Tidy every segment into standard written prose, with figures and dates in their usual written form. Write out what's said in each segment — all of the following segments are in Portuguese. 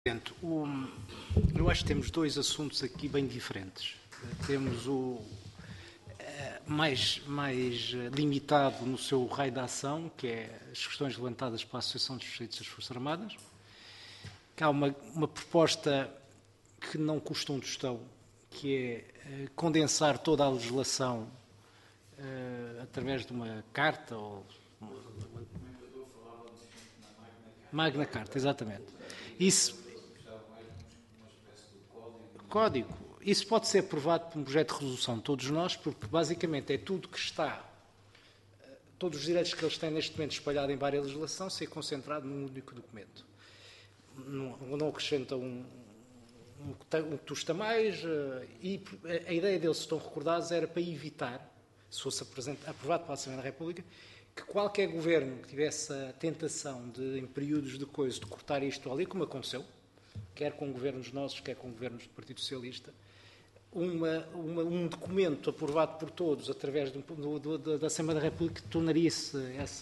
Eu acho que temos dois assuntos aqui bem diferentes. Temos o mais limitado no seu raio de ação, que é as questões levantadas pela Associação dos Distritos das Forças Armadas. Que há uma proposta que não custa um tostão, que é condensar toda a legislação através de uma carta ou Magna Carta, exatamente. Código. Isso pode ser aprovado por um projeto de resolução de todos nós, porque basicamente é tudo que está, todos os direitos que eles têm neste momento espalhados em várias legislação, ser concentrado num único documento. Não acrescenta um custa mais, e a ideia deles, se estão recordados, era para evitar, se fosse aprovado pela Assembleia da República, que qualquer governo que tivesse a tentação de, em períodos de coisa, de cortar isto ali, como aconteceu, quer com governos nossos, quer com governos do Partido Socialista, um documento aprovado por todos através da Assembleia da República tornaria-se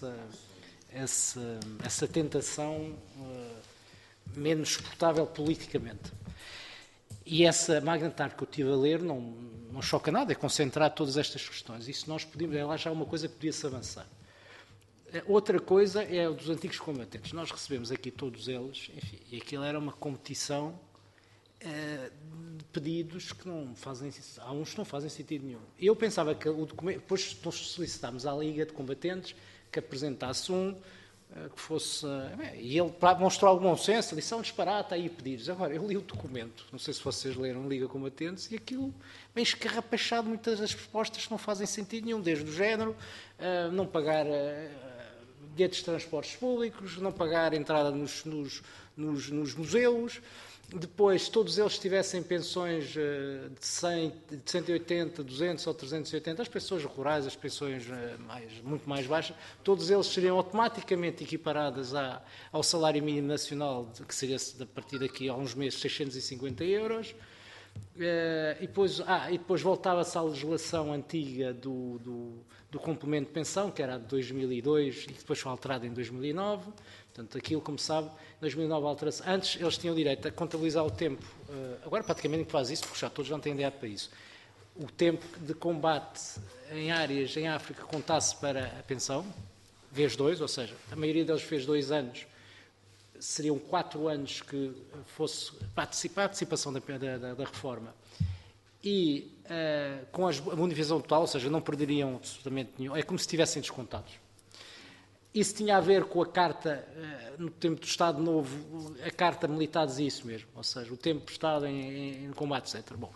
essa tentação menos suportável politicamente. E essa Magna Carta que eu estive a ler não choca nada, é concentrar todas estas questões. Isso nós podíamos, lá já é uma coisa que podia-se avançar. Outra coisa é o dos antigos combatentes. Nós recebemos aqui todos eles, enfim, e aquilo era uma competição de pedidos que não fazem, há uns que não fazem sentido nenhum. Eu pensava que o documento, depois nós solicitámos à Liga de Combatentes que apresentasse que fosse, e ele mostrou algum bom senso, disse, um disparate aí pedidos. Agora, eu li o documento, não sei se vocês leram Liga Combatentes, e aquilo bem escarrapachado, muitas das propostas que não fazem sentido nenhum, desde o género, não pagar bilhetes de transportes públicos, não pagar entrada nos museus, depois todos eles tivessem pensões de 100, de 180, 200 ou 380, as pensões rurais, as pensões muito mais baixas, todos eles seriam automaticamente equiparadas ao salário mínimo nacional, que seria a partir daqui a uns meses 650 euros, e depois voltava-se à legislação antiga do complemento de pensão, que era de 2002 e que depois foi alterado em 2009. Portanto, aquilo, como sabe, em 2009 altera-se. Antes eles tinham direito a contabilizar o tempo, agora praticamente que faz isso, porque já todos não têm ideia para isso. O tempo de combate em áreas em África contasse para a pensão, vezes 2, ou seja, a maioria deles fez 2 anos, seriam 4 anos que fosse participação da reforma. E com a bonificação total, ou seja, não perderiam absolutamente nenhum, é como se estivessem descontados. Isso tinha a ver com a carta, no tempo do Estado Novo, a carta militar dizia isso mesmo, ou seja, o tempo prestado em combate, etc. Bom,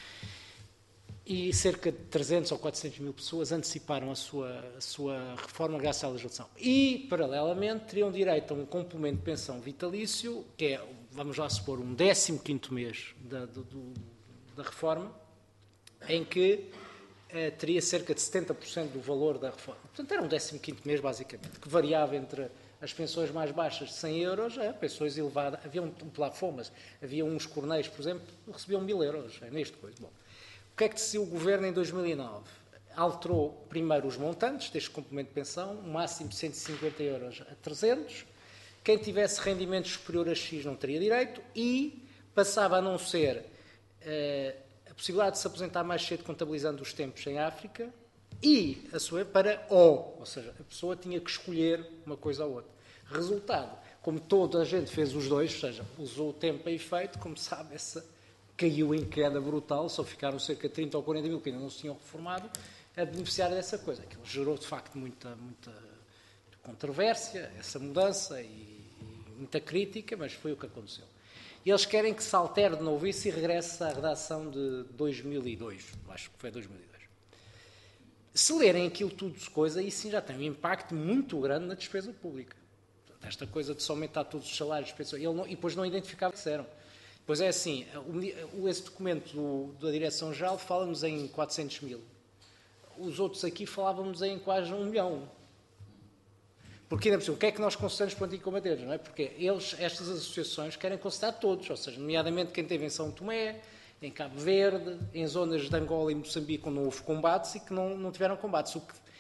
e cerca de 300 ou 400 mil pessoas anteciparam a sua reforma graças à legislação. E, paralelamente, teriam direito a um complemento de pensão vitalício, que é, vamos lá supor, um 15º mês da reforma, em que teria cerca de 70% do valor da reforma. Portanto, era um 15º mês, basicamente, que variava entre as pensões mais baixas de 100 euros a pensões elevadas. Havia um plafond, mas havia uns corneios, por exemplo, que recebiam 1000 euros, neste coisa. Bom, o que é que decidiu o Governo em 2009? Alterou primeiro os montantes deste complemento de pensão, um máximo de 150 euros a 300. Quem tivesse rendimento superior a X não teria direito e passava a não ser a possibilidade de se aposentar mais cedo contabilizando os tempos em África e ou seja, a pessoa tinha que escolher uma coisa ou outra. Resultado, como toda a gente fez os dois, ou seja, usou o tempo a efeito, como sabe, caiu em queda brutal, só ficaram cerca de 30 ou 40 mil que ainda não se tinham reformado a beneficiar dessa coisa. Aquilo gerou, de facto, muita controvérsia, essa mudança, e muita crítica, mas foi o que aconteceu. E eles querem que se altere de novo isso e regresse à redação de 2002, acho que foi 2002. Se lerem aquilo tudo de coisa, isso sim já tem um impacto muito grande na despesa pública. Portanto, esta coisa de se aumentar todos os salários, e depois não identificava o que disseram. Pois é assim, esse documento da Direção-Geral fala-nos em 400 mil. Os outros aqui falavam-nos em quase 1 milhão. Porque, ainda por cima, o que é que nós consideramos por anticombatentes, não é? Porque estas associações querem considerar todos, ou seja, nomeadamente quem teve em São Tomé, em Cabo Verde, em zonas de Angola e Moçambique onde não houve combates e que não tiveram combates.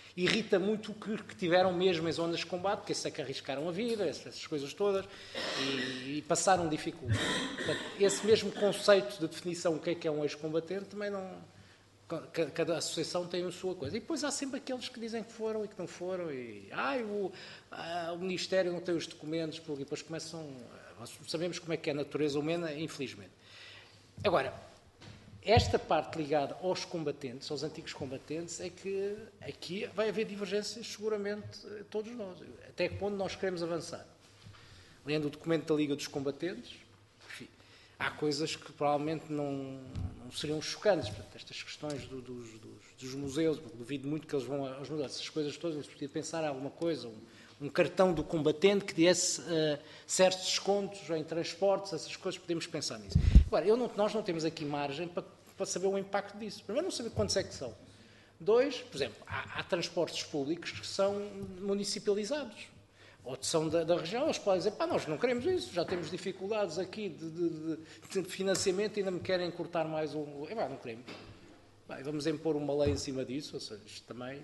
irrita muito que tiveram mesmo em zonas de combate, porque esses é que arriscaram a vida, essas coisas todas, e passaram dificuldade. Portanto, esse mesmo conceito de definição, o que é um ex-combatente, também não... Cada associação tem a sua coisa. E depois há sempre aqueles que dizem que foram e que não foram, e o Ministério não tem os documentos, porque depois começam... Nós sabemos como é que é a natureza humana, infelizmente. Agora, esta parte ligada aos combatentes, aos antigos combatentes, é que aqui vai haver divergências, seguramente, todos nós. Até que ponto nós queremos avançar? Lendo o documento da Liga dos Combatentes, enfim, há coisas que provavelmente não seriam chocantes. Portanto, estas questões dos museus, duvido muito que eles vão aos museus, essas coisas todas, eles podiam pensar em alguma coisa, um cartão do combatente que desse certos descontos em transportes, essas coisas, podemos pensar nisso. Agora, nós não temos aqui margem para saber o impacto disso. Primeiro, não saber quantos é que são. Dois, por exemplo, há transportes públicos que são municipalizados. Ou são da região, eles podem dizer, nós não queremos isso, já temos dificuldades aqui de financiamento e ainda me querem cortar mais um... não queremos. Vamos impor uma lei em cima disso, ou seja, isto também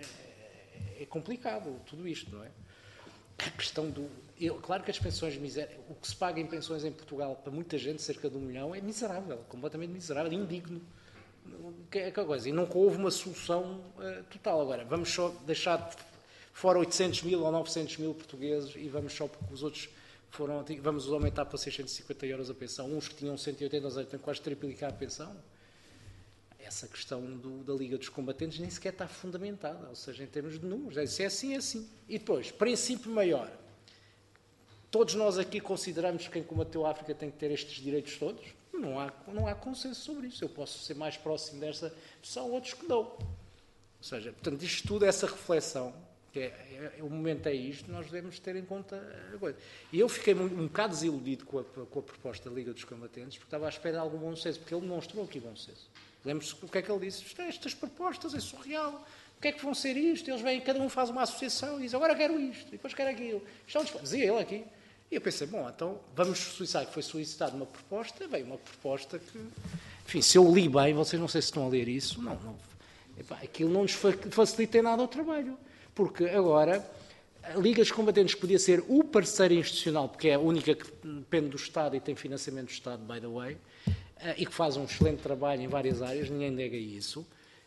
é complicado, tudo isto, não é? A questão claro que as pensões o que se paga em pensões em Portugal para muita gente, cerca de 1 milhão, é miserável, completamente miserável, indigno. Que é aquela coisa. E nunca houve uma solução total. Agora, vamos só deixar fora 800 mil ou 900 mil portugueses e vamos só porque os outros vamos aumentar para 650 euros a pensão. Uns que tinham 180, os outros têm quase triplicar a pensão. Essa questão da Liga dos Combatentes nem sequer está fundamentada, ou seja, em termos de números. Se é assim, é assim. E depois, princípio maior. Todos nós aqui consideramos que quem combateu a África tem que ter estes direitos todos? Não há consenso sobre isso. Eu posso ser mais próximo desta... São outros que não. Ou seja, portanto, isto tudo, essa reflexão, o momento é isto, nós devemos ter em conta a coisa. E eu fiquei um bocado desiludido com a proposta da Liga dos Combatentes, porque estava à espera de algum bom senso, porque ele demonstrou aqui bom senso. Lembro-se o que é que ele disse? Estas propostas é surreal. O que é que vão ser isto? Eles vêm, cada um faz uma associação e diz, agora quero isto, e depois quero aquilo. Dizia ele aqui. E eu pensei, então vamos solicitar, que foi solicitada uma proposta, veio uma proposta que, enfim, se eu li bem, vocês não sei se estão a ler isso, aquilo não nos facilita em nada o trabalho, porque agora a Liga dos Combatentes podia ser o parceiro institucional, porque é a única que depende do Estado e tem financiamento do Estado, by the way, e que faz um excelente trabalho em várias áreas, ninguém nega isso,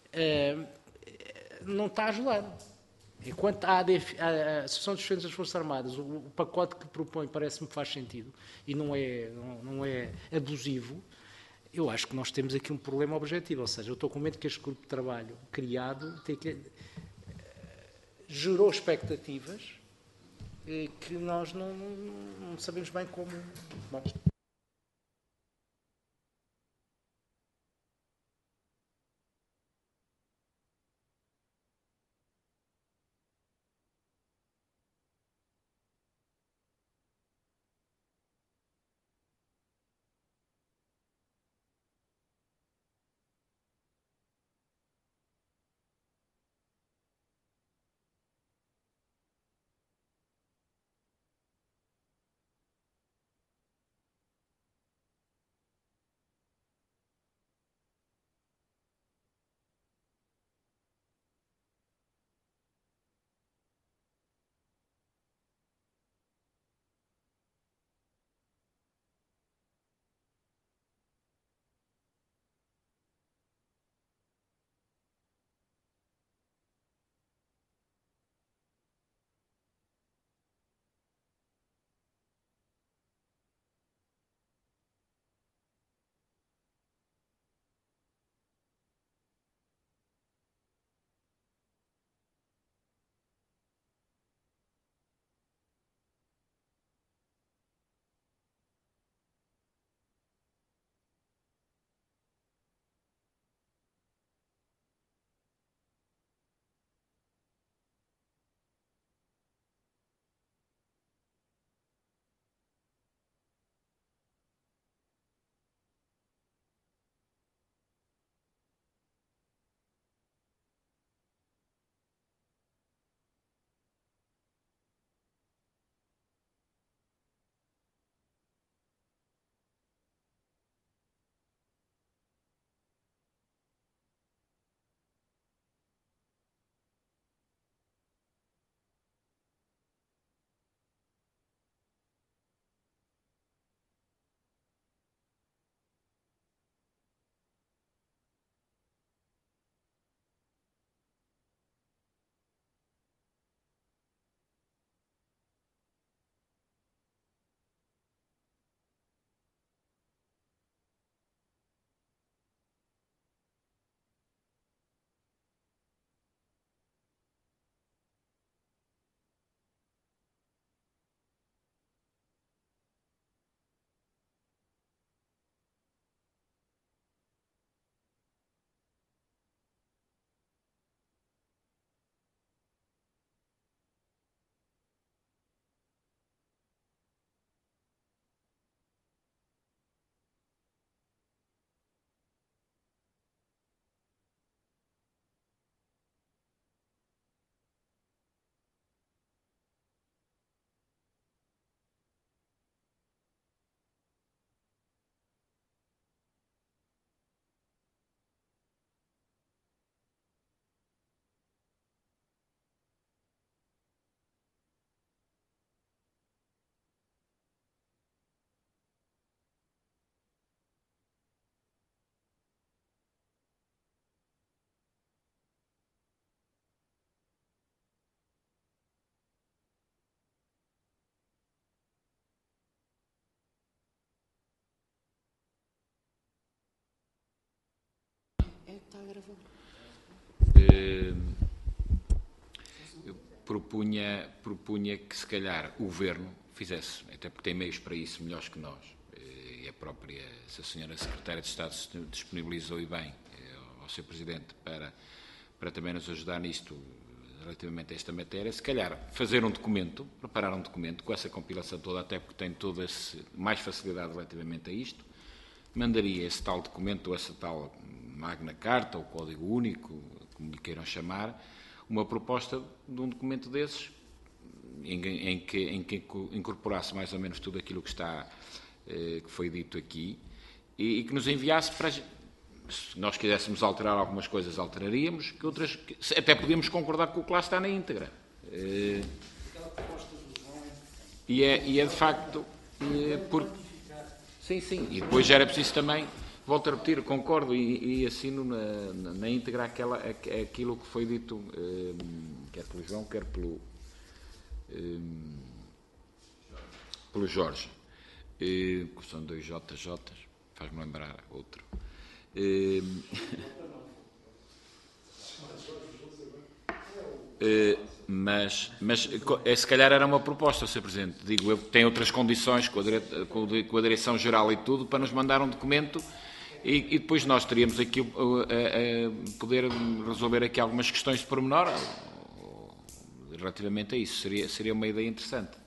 não está a ajudar. Enquanto a Associação dos Defensores das Forças Armadas, o pacote que propõe parece-me que faz sentido e não é abusivo, eu acho que nós temos aqui um problema objetivo. Ou seja, eu estou com medo que este grupo de trabalho criado gerou expectativas que nós não sabemos bem como... Bom. Eu propunha que, se calhar, o Governo fizesse, até porque tem meios para isso melhores que nós, e a própria, se a Sra. Secretária de Estado se disponibilizou e bem ao Sr. Presidente para também nos ajudar nisto, relativamente a esta matéria, se calhar fazer um documento, preparar um documento com essa compilação toda, até porque tem toda mais facilidade relativamente a isto, mandaria esse tal documento, ou essa tal Magna Carta, ou Código Único, como lhe queiram chamar, uma proposta de um documento desses, em que incorporasse mais ou menos tudo aquilo que foi dito aqui, e que nos enviasse para... Se nós quiséssemos alterar algumas coisas, alteraríamos, que outras até podíamos concordar com o que lá está na íntegra. E é de facto... Sim. E depois já era preciso também, volto a repetir, concordo e assino na íntegra aquilo que foi dito, quer pelo João, quer pelo Jorge. São dois JJs, faz-me lembrar outro. Mas se calhar era uma proposta, Sr. Presidente, digo eu, que tem outras condições com a Direção-Geral e tudo, para nos mandar um documento e depois nós teríamos aqui poder resolver aqui algumas questões de pormenor relativamente a isso. Seria uma ideia interessante.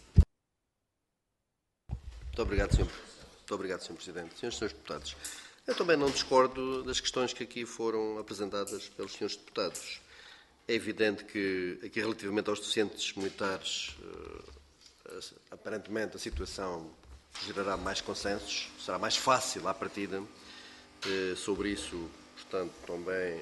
Muito obrigado, Sr. Presidente. Senhores Deputados, eu também não discordo das questões que aqui foram apresentadas pelos senhores deputados. É evidente que, aqui relativamente aos docentes militares, aparentemente a situação gerará mais consensos, será mais fácil à partida sobre isso, portanto, também,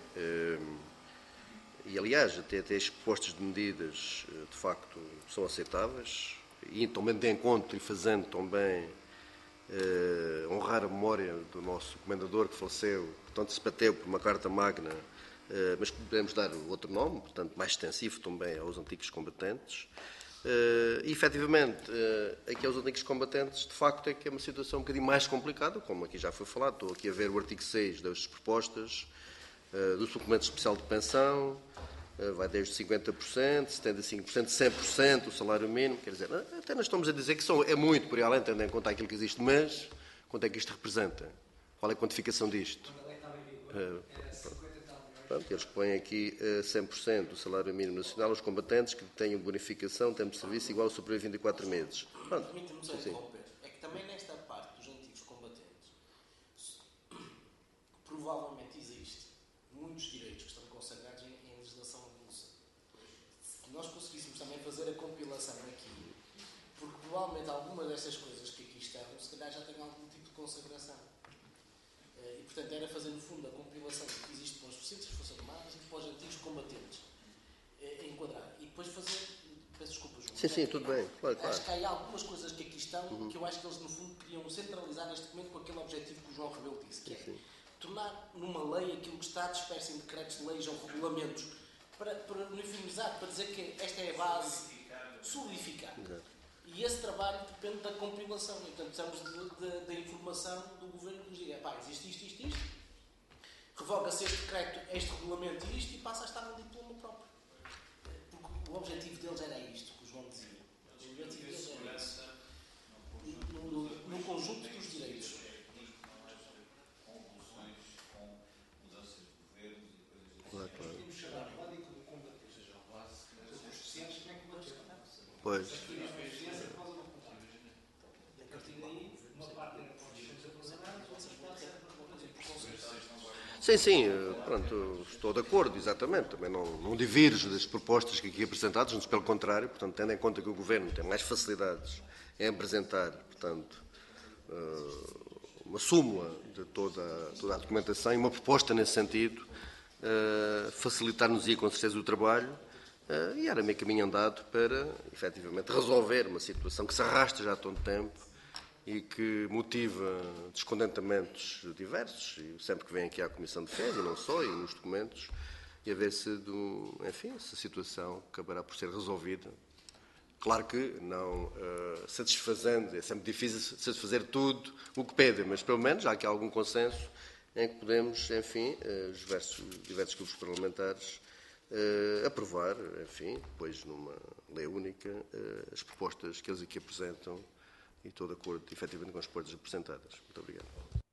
e aliás, até as propostas de medidas, de facto, são aceitáveis, e também de encontro e fazendo também honrar a memória do nosso comendador que faleceu, portanto se bateu por uma carta magna, mas podemos dar outro nome, portanto mais extensivo também aos antigos combatentes. E efetivamente, aqui aos antigos combatentes, de facto é que é uma situação um bocadinho mais complicada, como aqui já foi falado. Estou aqui a ver o artigo 6 das propostas, do suplemento especial de pensão, vai desde 50%, 75%, 100% o salário mínimo, quer dizer, até nós estamos a dizer que é muito por aí além, tendo em conta aquilo que existe, mas quanto é que isto representa? Qual é a quantificação disto? Pronto, eles põem aqui 100% do salário mínimo nacional aos combatentes que tenham bonificação, tempo de serviço igual ou superior a 24 meses. Permite-me só interromper. É que também nesta parte dos antigos combatentes, provavelmente existe muitos direitos que estão consagrados em legislação avulsa. Se nós conseguíssemos também fazer a compilação aqui, porque provavelmente algumas destas coisas que aqui estão, se calhar já têm algum tipo de consagração. E, portanto, era fazer, no fundo, a compilação que existe para os docentes das Forças Armadas e para os antigos combatentes. Enquadrar. E depois fazer... Peço desculpa, João. Sim, tudo bem. Claro. Acho que há algumas coisas que aqui estão que eu acho que eles, no fundo, queriam centralizar neste documento com aquele objetivo que o João Rebelo disse, que é tornar numa lei aquilo que está disperso em decretos de leis ou regulamentos para uniformizar, para dizer que esta é a base, solidificar. E esse trabalho depende da compilação. E, portanto, precisamos da informação do Governo que nos diga, existe isto, revoga-se este decreto, este regulamento e isto, e passa a estar no diploma próprio. Porque o objetivo deles era isto, que o João dizia. O objetivo deles era isso. No conjunto dos direitos. Claro. Pois. Sim, pronto, estou de acordo, exatamente. Também não divirjo das propostas que aqui apresentadas, mas pelo contrário, portanto, tendo em conta que o Governo tem mais facilidades em apresentar, portanto, uma súmula de toda a documentação e uma proposta nesse sentido, facilitar-nos-ia com certeza o trabalho, e era meio caminho andado para, efetivamente, resolver uma situação que se arrasta já há tanto tempo e que motiva descontentamentos diversos, e sempre que vem aqui à Comissão de Defesa, e não só, e nos documentos, e a ver se a situação acabará por ser resolvida. Claro que não satisfazendo, é sempre difícil satisfazer tudo o que pedem, mas pelo menos há aqui algum consenso em que podemos, enfim, os diversos grupos parlamentares, aprovar, enfim, depois numa lei única, as propostas que eles aqui apresentam, e estou de acordo, efetivamente, com as propostas apresentadas. Muito obrigado.